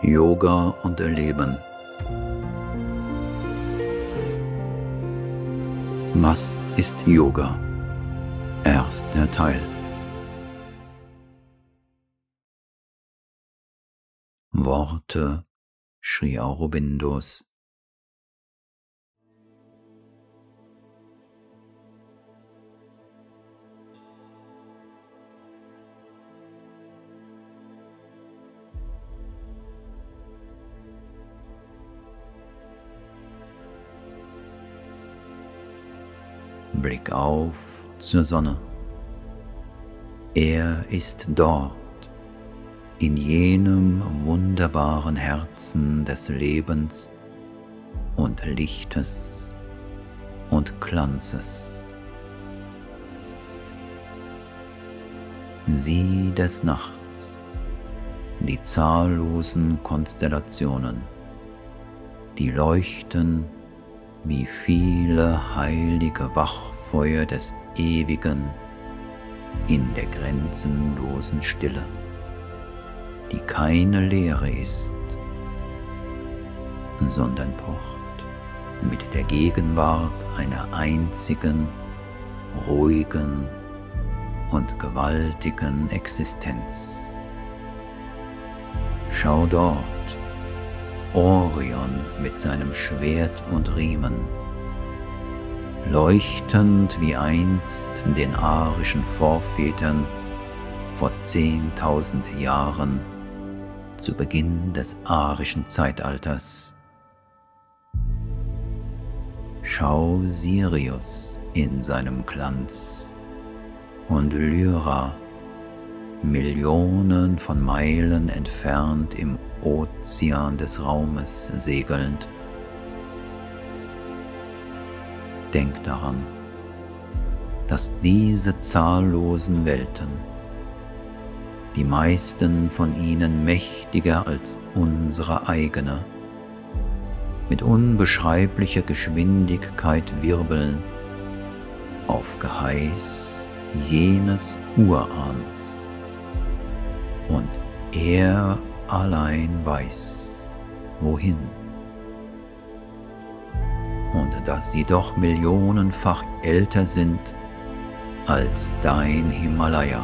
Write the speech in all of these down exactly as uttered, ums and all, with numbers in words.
Yoga und Erleben. Was ist Yoga? Erster Teil. Worte Sri Aurobindos. Blick auf zur Sonne. Er ist dort, in jenem wunderbaren Herzen des Lebens und Lichtes und Glanzes. Sieh des Nachts die zahllosen Konstellationen, die leuchten wie viele heilige Wachfeuer des Ewigen in der grenzenlosen Stille, die keine Leere ist, sondern pocht mit der Gegenwart einer einzigen, ruhigen und gewaltigen Existenz. Schau dort, Orion mit seinem Schwert und Riemen, leuchtend wie einst den arischen Vorvätern vor zehntausend Jahren zu Beginn des arischen Zeitalters. Schau Sirius in seinem Glanz und Lyra, Millionen von Meilen entfernt im Ozean des Raumes segelnd. Denk daran, dass diese zahllosen Welten, die meisten von ihnen mächtiger als unsere eigene, mit unbeschreiblicher Geschwindigkeit wirbeln, auf Geheiß jenes Urahns. Und er allein weiß, wohin. Und dass sie doch millionenfach älter sind als dein Himalaya,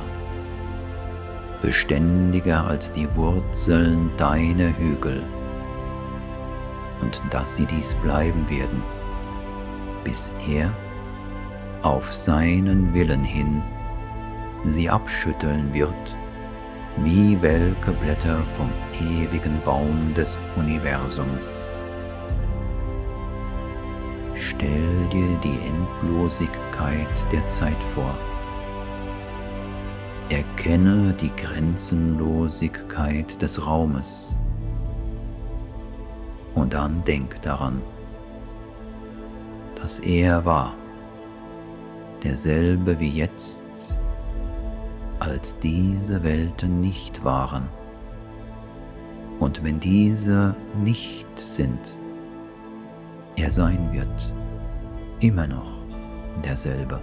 beständiger als die Wurzeln deiner Hügel, und dass sie dies bleiben werden, bis er auf seinen Willen hin sie abschütteln wird, wie welke Blätter vom ewigen Baum des Universums. Stell dir die Endlosigkeit der Zeit vor. Erkenne die Grenzenlosigkeit des Raumes. Und dann denk daran, dass er war, derselbe wie jetzt, als diese Welten nicht waren. Und wenn diese nicht sind, er sein wird, immer noch derselbe.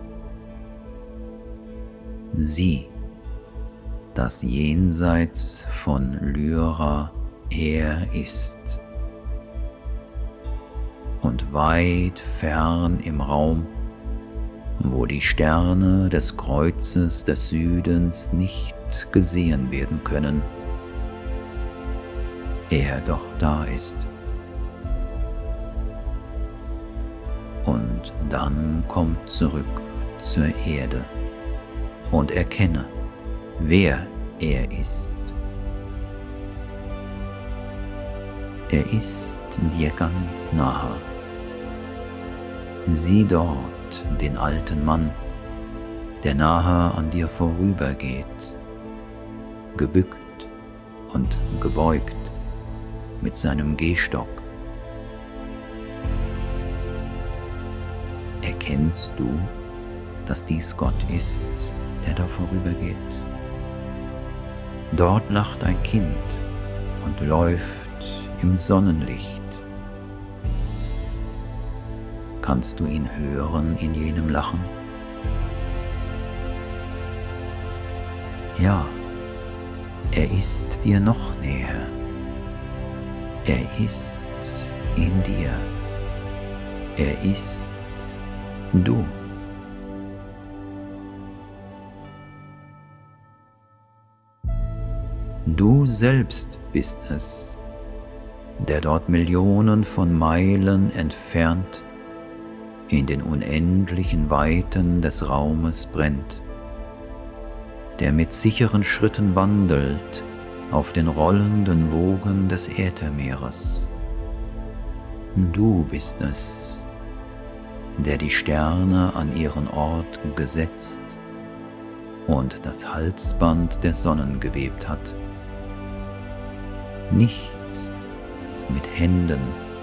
Sieh, dass jenseits von Lyra er ist. Und weit fern im Raum, wo die Sterne des Kreuzes des Südens nicht gesehen werden können, er doch da ist. Und dann komm zurück zur Erde und erkenne, wer er ist. Er ist dir ganz nahe. Sieh dort den alten Mann, der nahe an dir vorübergeht, gebückt und gebeugt mit seinem Gehstock. Erkennst du, dass dies Gott ist, der da vorübergeht? Dort lacht ein Kind und läuft im Sonnenlicht. Kannst du ihn hören in jenem Lachen? Ja, er ist dir noch näher, Er ist in dir. Er ist du. Du selbst bist es, der dort Millionen von Meilen entfernt in den unendlichen Weiten des Raumes brennt, der mit sicheren Schritten wandelt auf den rollenden Wogen des Äthermeeres. Du bist es, der die Sterne an ihren Ort gesetzt und das Halsband der Sonnen gewebt hat. Nicht mit Händen,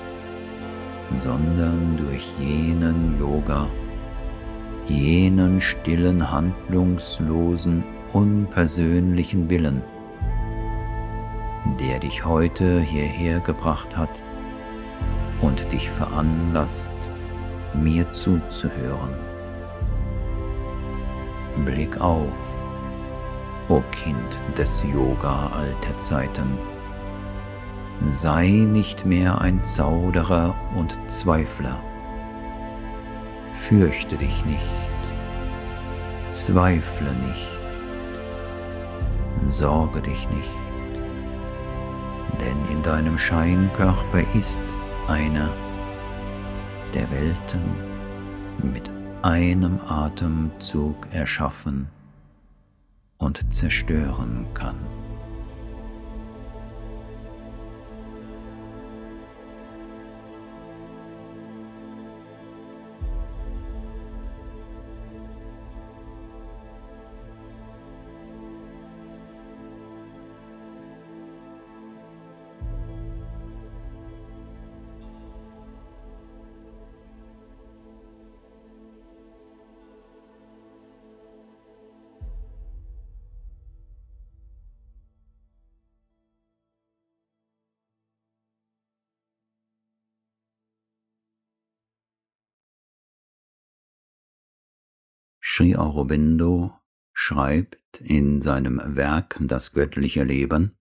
sondern durch jenen Yoga, jenen stillen, handlungslosen, unpersönlichen Willen, der dich heute hierher gebracht hat und dich veranlasst, mir zuzuhören. Blick auf, o Kind des Yoga alter Zeiten. Sei nicht mehr ein Zauderer und Zweifler. Fürchte dich nicht, zweifle nicht, sorge dich nicht, denn in deinem Scheinkörper ist einer, der Welten mit einem Atemzug erschaffen und zerstören kann. Sri Aurobindo schreibt in seinem Werk Das göttliche Leben: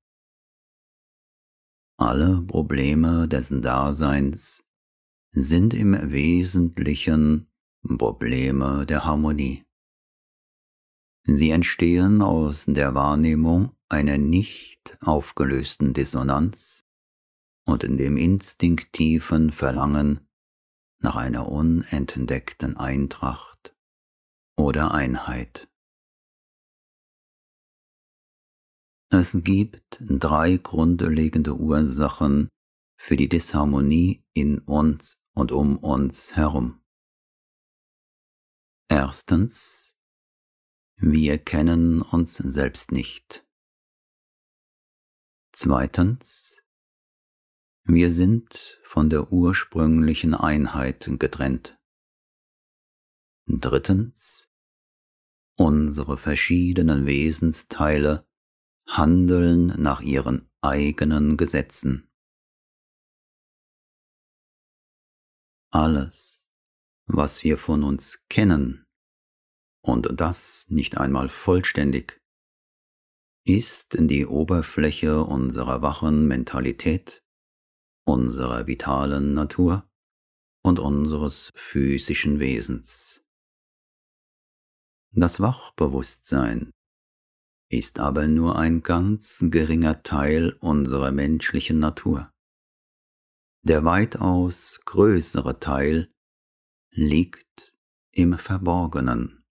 Alle Probleme des Daseins sind im Wesentlichen Probleme der Harmonie. Sie entstehen aus der Wahrnehmung einer nicht aufgelösten Dissonanz und in dem instinktiven Verlangen nach einer unentdeckten Eintracht oder Einheit. Es gibt drei grundlegende Ursachen für die Disharmonie in uns und um uns herum. Erstens, wir kennen uns selbst nicht. Zweitens, wir sind von der ursprünglichen Einheit getrennt. Drittens, unsere verschiedenen Wesensteile handeln nach ihren eigenen Gesetzen. Alles, was wir von uns kennen, und das nicht einmal vollständig, ist die Oberfläche unserer wachen Mentalität, unserer vitalen Natur und unseres physischen Wesens. Das Wachbewusstsein ist aber nur ein ganz geringer Teil unserer menschlichen Natur. Der weitaus größere Teil liegt im Verborgenen.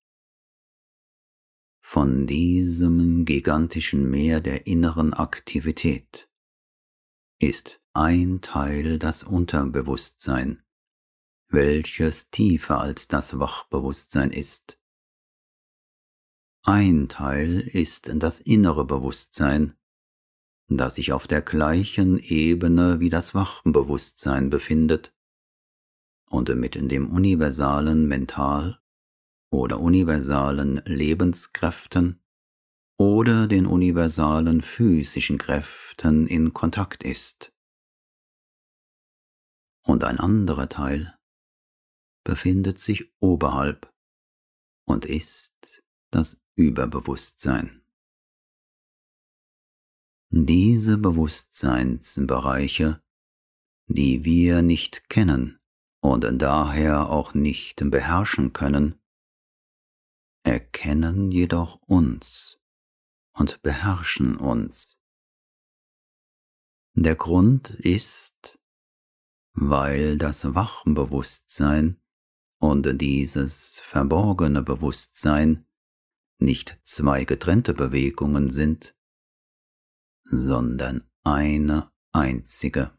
Von diesem gigantischen Meer der inneren Aktivität ist ein Teil das Unterbewusstsein, welches tiefer als das Wachbewusstsein ist. Ein Teil ist das innere Bewusstsein, das sich auf der gleichen Ebene wie das Wachbewusstsein befindet und mit dem universalen Mental- oder universalen Lebenskräften oder den universalen physischen Kräften in Kontakt ist. Und ein anderer Teil befindet sich oberhalb und ist das Überbewusstsein. Diese Bewusstseinsbereiche die wir nicht kennen und daher auch nicht beherrschen können, erkennen jedoch uns und beherrschen uns. Der Grund ist, weil das Wachbewusstsein und dieses verborgene Bewusstsein nicht zwei getrennte Bewegungen sind, sondern eine einzige.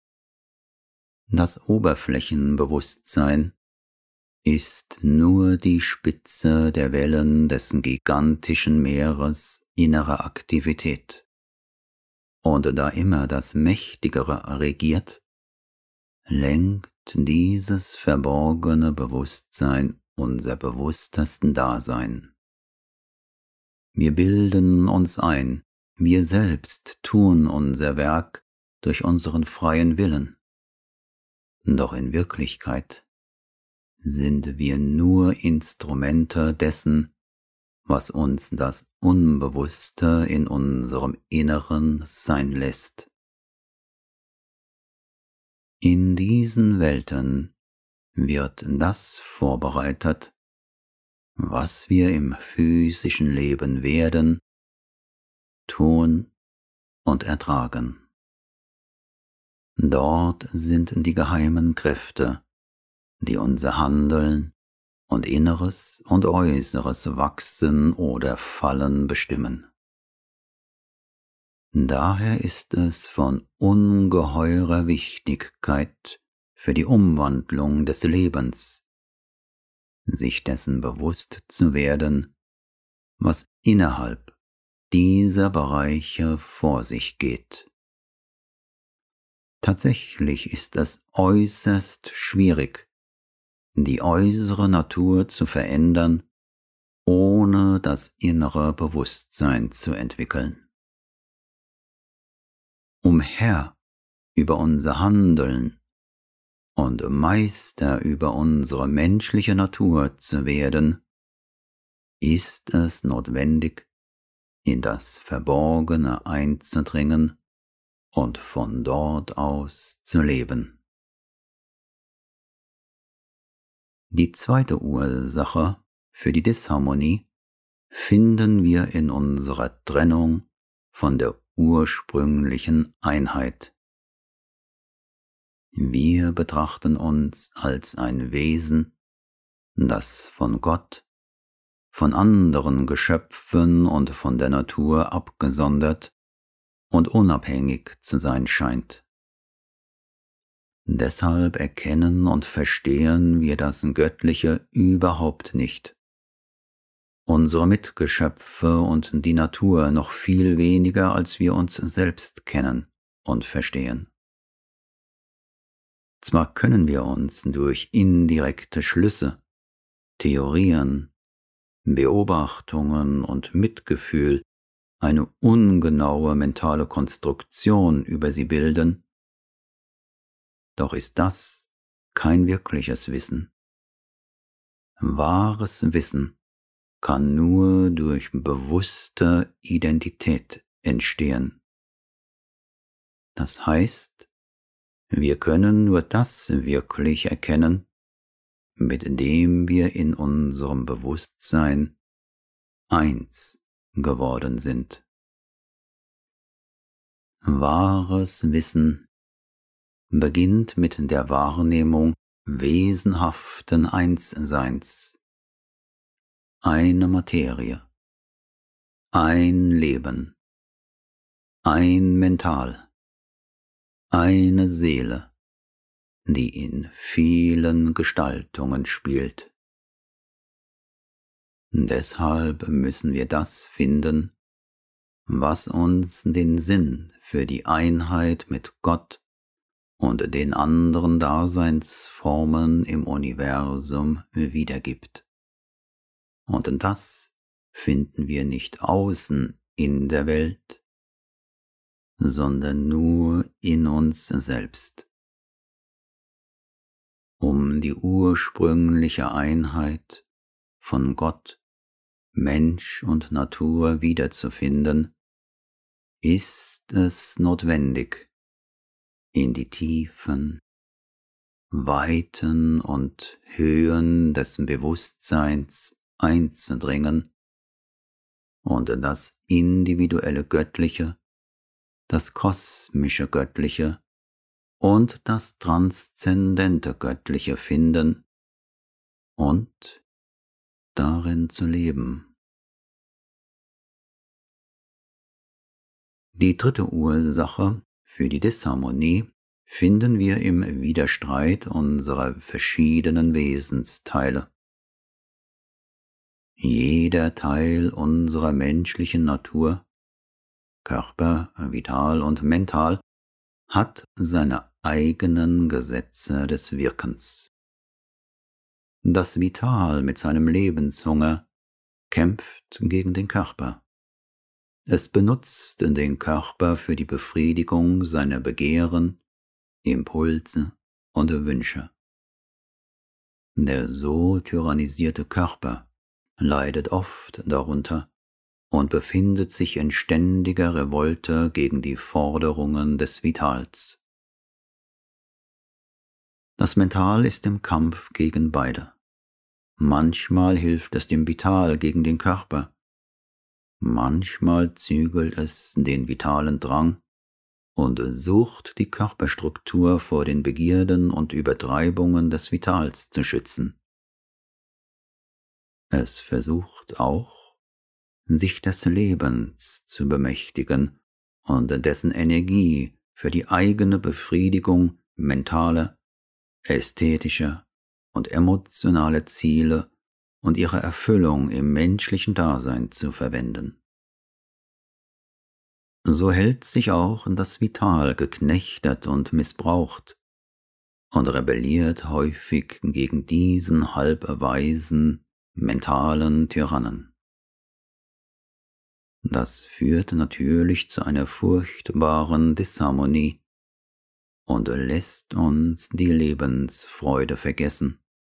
Das Oberflächenbewusstsein ist nur die Spitze der Wellen des gigantischen Meeres innerer Aktivität. Und da immer das Mächtigere regiert, lenkt dieses verborgene Bewusstsein unser bewusstesten Dasein. Wir bilden uns ein, wir selbst tun unser Werk durch unseren freien Willen. Doch in Wirklichkeit sind wir nur Instrumente dessen, was uns das Unbewusste in unserem Inneren sein lässt. In diesen Welten wird das vorbereitet, was wir im physischen Leben werden, tun und ertragen. Dort sind die geheimen Kräfte, die unser Handeln und inneres und äußeres Wachsen oder Fallen bestimmen. Daher ist es von ungeheurer Wichtigkeit für die Umwandlung des Lebens, sich dessen bewusst zu werden, was innerhalb dieser Bereiche vor sich geht. Tatsächlich ist es äußerst schwierig, die äußere Natur zu verändern, ohne das innere Bewusstsein zu entwickeln. Um Herr über unser Handeln und Meister über unsere menschliche Natur zu werden, ist es notwendig, in das Verborgene einzudringen und von dort aus zu leben. Die zweite Ursache für die Disharmonie finden wir in unserer Trennung von der ursprünglichen Einheit. Wir betrachten uns als ein Wesen, das von Gott, von anderen Geschöpfen und von der Natur abgesondert und unabhängig zu sein scheint. Deshalb erkennen und verstehen wir das Göttliche überhaupt nicht, unsere Mitgeschöpfe und die Natur noch viel weniger, als wir uns selbst kennen und verstehen. Zwar können wir uns durch indirekte Schlüsse, Theorien, Beobachtungen und Mitgefühl eine ungenaue mentale Konstruktion über sie bilden, doch ist das kein wirkliches Wissen. Wahres Wissen kann nur durch bewusste Identität entstehen. Das heißt, wir können nur das wirklich erkennen, mit dem wir in unserem Bewusstsein eins geworden sind. Wahres Wissen beginnt mit der Wahrnehmung wesenhaften Einsseins. Eine Materie, ein Leben, ein Mental, eine Seele, die in vielen Gestaltungen spielt. Deshalb müssen wir das finden, was uns den Sinn für die Einheit mit Gott und den anderen Daseinsformen im Universum wiedergibt. Und das finden wir nicht außen in der Welt, sondern nur in uns selbst. Um die ursprüngliche Einheit von Gott, Mensch und Natur wiederzufinden, ist es notwendig, in die Tiefen, Weiten und Höhen des Bewusstseins einzudringen und das individuelle Göttliche, das kosmische Göttliche und das transzendente Göttliche finden und darin zu leben. Die dritte Ursache für die Disharmonie finden wir im Widerstreit unserer verschiedenen Wesensteile. Jeder Teil unserer menschlichen Natur, Körper, vital und mental, hat seine eigenen Gesetze des Wirkens. Das Vital mit seinem Lebenshunger kämpft gegen den Körper. Es benutzt den Körper für die Befriedigung seiner Begehren, Impulse und Wünsche. Der so tyrannisierte Körper leidet oft darunter und befindet sich in ständiger Revolte gegen die Forderungen des Vitals. Das Mental ist im Kampf gegen beide. Manchmal hilft es dem Vital gegen den Körper, manchmal zügelt es den vitalen Drang und sucht die Körperstruktur vor den Begierden und Übertreibungen des Vitals zu schützen. Es versucht auch, sich des Lebens zu bemächtigen und dessen Energie für die eigene Befriedigung mentaler, ästhetischer und emotionaler Ziele und ihre Erfüllung im menschlichen Dasein zu verwenden. So hält sich auch das Vital geknechtet und missbraucht und rebelliert häufig gegen diesen halbweisen, mentalen Tyrannen. Das führt natürlich zu einer furchtbaren Disharmonie und lässt uns die Lebensfreude vergessen.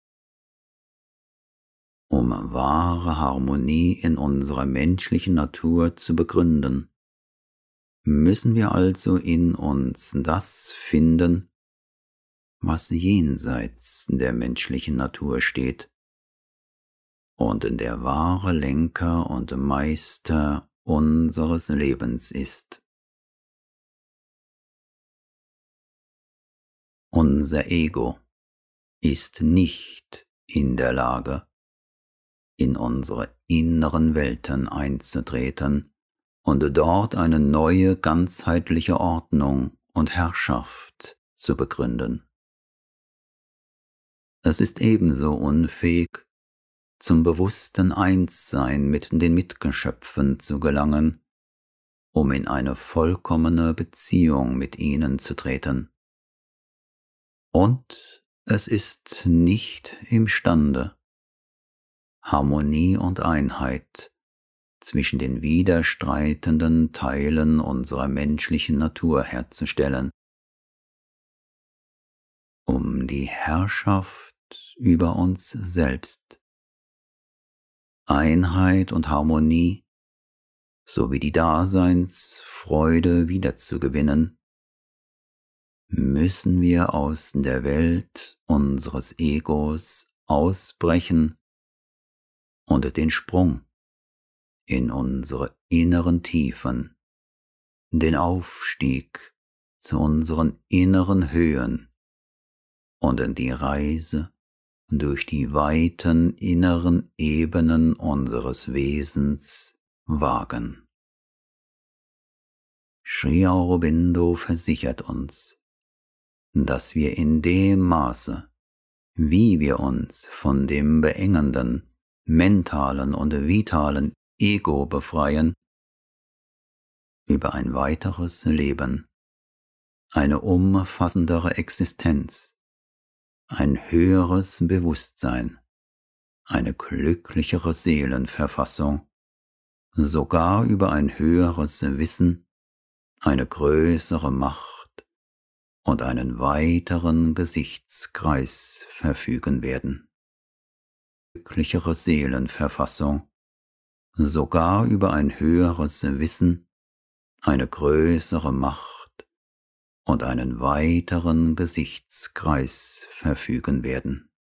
Um wahre Harmonie in unserer menschlichen Natur zu begründen, müssen wir also in uns das finden, was jenseits der menschlichen Natur steht und der wahre Lenker und Meister unseres Lebens ist. Unser Ego ist nicht in der Lage, in unsere inneren Welten einzutreten und dort eine neue ganzheitliche Ordnung und Herrschaft zu begründen. Es ist ebenso unfähig, zum bewussten Einssein mit den Mitgeschöpfen zu gelangen, um in eine vollkommene Beziehung mit ihnen zu treten. Und es ist nicht imstande, Harmonie und Einheit zwischen den widerstreitenden Teilen unserer menschlichen Natur herzustellen, um die Herrschaft über uns selbst, Einheit und Harmonie sowie die Daseinsfreude wiederzugewinnen, müssen wir aus der Welt unseres Egos ausbrechen und den Sprung in unsere inneren Tiefen, den Aufstieg zu unseren inneren Höhen und in die Reise durch die weiten inneren Ebenen unseres Wesens wagen. Sri Aurobindo versichert uns, dass wir in dem Maße, wie wir uns von dem beengenden, mentalen und vitalen Ego befreien, über ein weiteres Leben, eine umfassendere Existenz, ein höheres Bewusstsein, eine glücklichere Seelenverfassung, sogar über ein höheres Wissen, eine größere Macht und einen weiteren Gesichtskreis verfügen werden. Glücklichere Seelenverfassung, sogar über ein höheres Wissen, eine größere Macht und einen weiteren Gesichtskreis verfügen werden.